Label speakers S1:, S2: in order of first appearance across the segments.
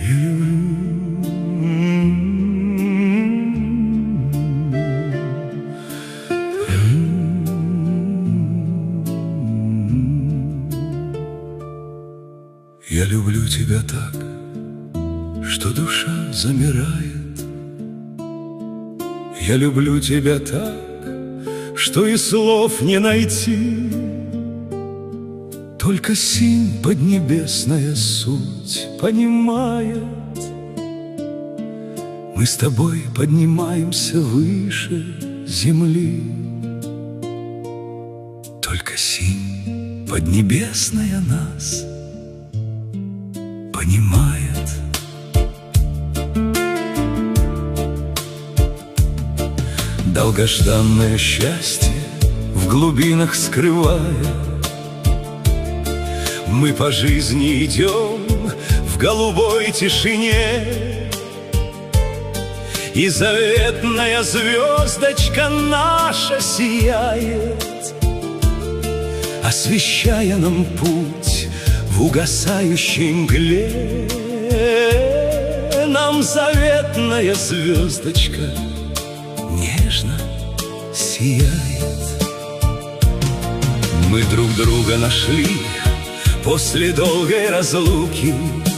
S1: Я люблю тебя так, что душа замирает. Я люблю тебя так, что и слов не найти. Только синь поднебесная суть понимает. Мы с тобой поднимаемся выше земли. Только синь поднебесная нас понимает. Долгожданное счастье в глубинах скрывая, мы по жизни идем в голубой тишине, и заветная звездочка наша сияет, освещая нам путь в угасающей мгле. Нам заветная звездочка нежно сияет. Мы друг друга нашли после долгой разлуки,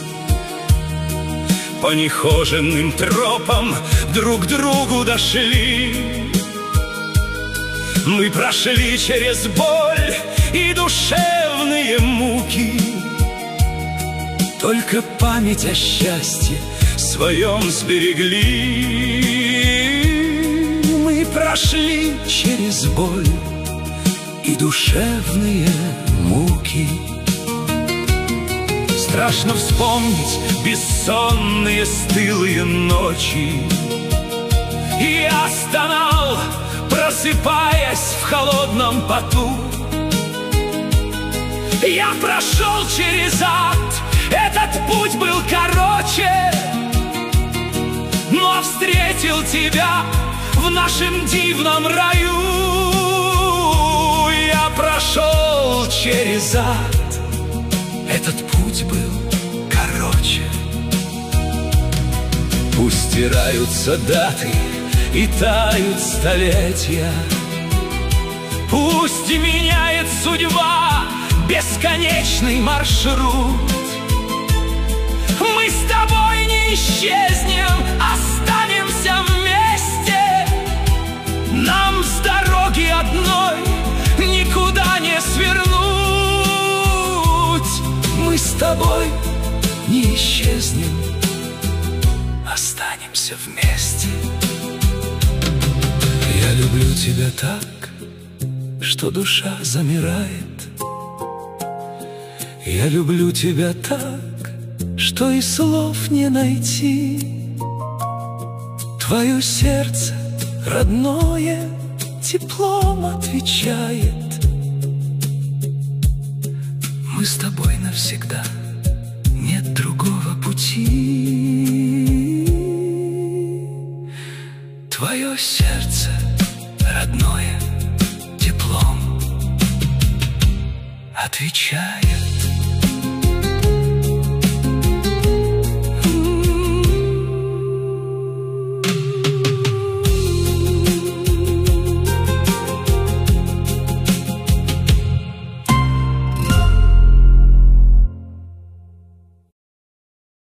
S1: по нехоженным тропам друг к другу дошли. Мы прошли через боль и душевные муки, только память о счастье своем сберегли. Мы прошли через боль и душевные муки. Страшно вспомнить бессонные стылые ночи. Я стонал, просыпаясь в холодном поту. Я прошел через ад, этот путь был короче, но встретил тебя в нашем дивном раю. Я прошел через ад, этот путь был короче. Пусть стираются даты и тают столетия, пусть меняет судьба бесконечный маршрут. Мы с тобой не исчезнем, останемся вместе. Нам с дороги одной никуда не свернуть. Мы с тобой не исчезнем, останемся вместе. Я люблю тебя так, что душа замирает. Я люблю тебя так, что и слов не найти. Твое сердце родное теплом отвечает. Мы с тобой навсегда, нет другого пути. Твое сердце родное теплом отвечает.